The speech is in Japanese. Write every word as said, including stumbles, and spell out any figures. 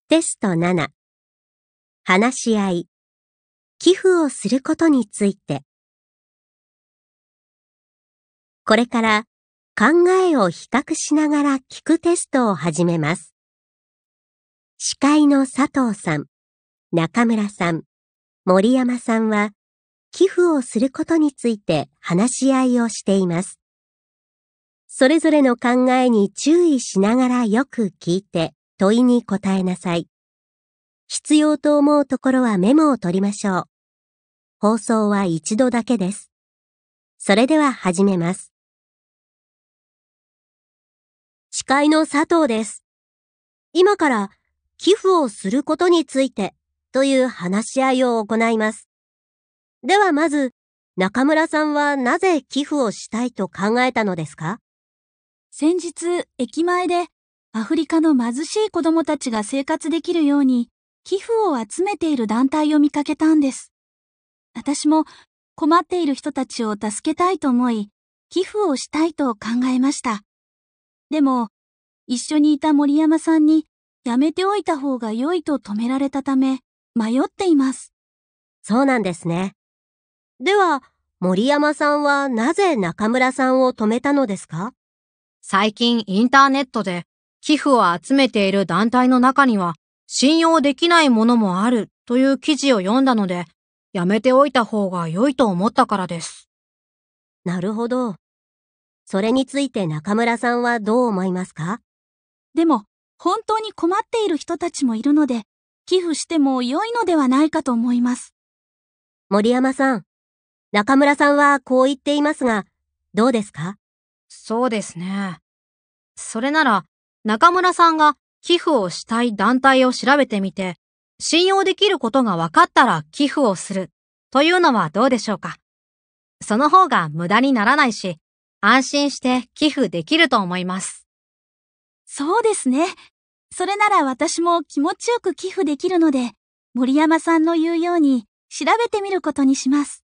テストなな、話し合い、寄付をすることについて。これから考えを比較しながら聞くテストを始めます。司会の佐藤さん、中村さん、森山さんは、寄付をすることについて話し合いをしています。それぞれの考えに注意しながらよく聞いて問いに答えなさい。必要と思うところはメモを取りましょう。放送は一度だけです。それでは始めます。司会の佐藤です。今から寄付をすることについてという話し合いを行います。ではまず、中村さんはなぜ寄付をしたいと考えたのですか？ 先日、駅前でアフリカの貧しい子供たちが生活できるように寄付を集めている団体を見かけたんです。私も困っている人たちを助けたいと思い、寄付をしたいと考えました。でも、一緒にいた森山さんにやめておいた方が良いと止められたため、迷っています。 そうなんですね。では、森山さんはなぜ中村さんを止めたのですか？ 最近インターネットで寄付を集めている団体の中には信用できないものもあるという記事を読んだので、やめておいた方が良いと思ったからです。 なるほど。それについて中村さんはどう思いますか？ でも、本当に困っている人たちもいるので、寄付しても良いのではないかと思います。 森山さん、中村さんはこう言っていますが、どうですか？ そうですね。それなら、中村さんが寄付をしたい団体を調べてみて、信用できることが分かったら寄付をするというのはどうでしょうか。その方が無駄にならないし、安心して寄付できると思います。 そうですね。それなら私も気持ちよく寄付できるので、森山さんの言うように調べてみることにします。